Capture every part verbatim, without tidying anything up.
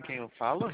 quem eu falo?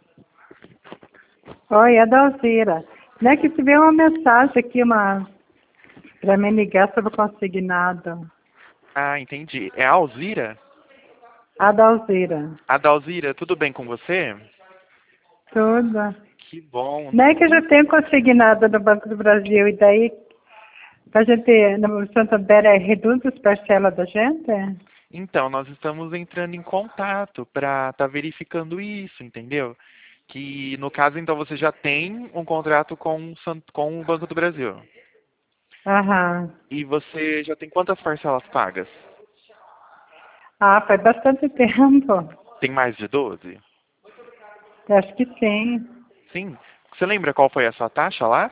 Oi, é da Alzira. Né, que se vê uma mensagem aqui, uma para me ligar sobre o consignado. Ah, entendi. É a Alzira? A da Alzira. A da Alzira, tudo bem com você? Tudo. Que bom. Né, que eu já tenho consignado no Banco do Brasil, e daí a gente, no Santander, é, reduz as parcelas da gente? Então, nós estamos entrando em contato para estar verificando isso, entendeu? Que no caso, então, você já tem um contrato com, o San- com o Banco do Brasil. Aham. E você já tem quantas parcelas pagas? Ah, faz bastante tempo. Tem mais de doze? Acho que sim. Sim. Você lembra qual foi a sua taxa lá?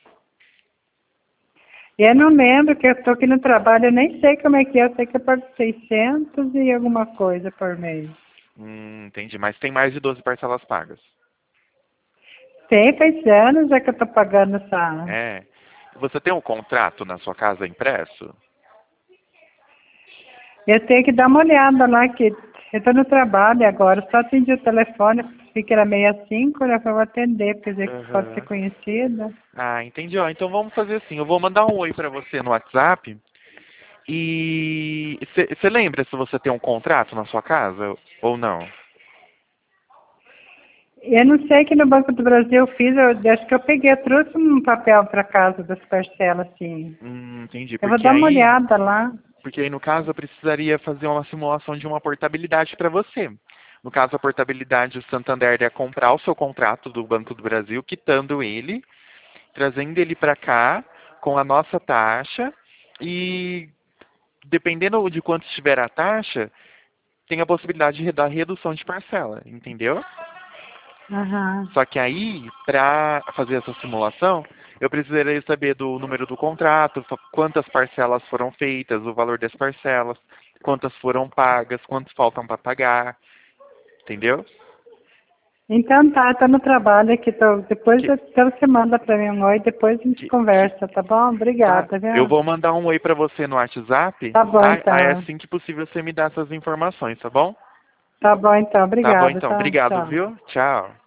Eu não lembro, que eu estou aqui no trabalho, eu nem sei como é que é, eu sei que eu pago seiscentos e alguma coisa por mês. Hum, entendi. Mas tem mais de doze parcelas pagas. Tem, faz anos já que eu estou pagando essa... É. Você tem um contrato na sua casa impresso? Eu tenho que dar uma olhada lá, que eu estou no trabalho agora, só atendi o telefone, vi que era meia cinco, né, eu vou atender, porque dizer que pode ser Aham. conhecida. Ah, entendi. Ó, então vamos fazer assim. Eu vou mandar um oi pra você no WhatsApp. E você lembra se você tem um contrato na sua casa ou não? Eu não sei que no Banco do Brasil eu fiz, eu acho que eu peguei, eu trouxe um papel para casa das parcelas, assim. Hum, entendi. Eu vou Porque dar uma aí, olhada lá. porque aí no caso eu precisaria fazer uma simulação de uma portabilidade para você. No caso, a portabilidade do Santander é comprar o seu contrato do Banco do Brasil, quitando ele, trazendo ele para cá com a nossa taxa e dependendo de quanto estiver a taxa, tem a possibilidade de dar redução de parcela, entendeu? Aham. Só que aí, para fazer essa simulação, eu precisaria saber do número do contrato, fa- quantas parcelas foram feitas, o valor das parcelas, quantas foram pagas, quantos faltam para pagar, entendeu? Então tá, tá no trabalho aqui, tô, depois Que, eu- então você manda para mim um oi, depois a gente que, que, conversa, tá bom? tá. Obrigada, Eu viu? vou mandar um oi para você no WhatsApp, Tá bom tá? Aí então. assim que possível você me dá essas informações, tá bom? Tá bom então, Tá bom obrigada, então. tá? Obrigado, Tchau. viu? Tchau.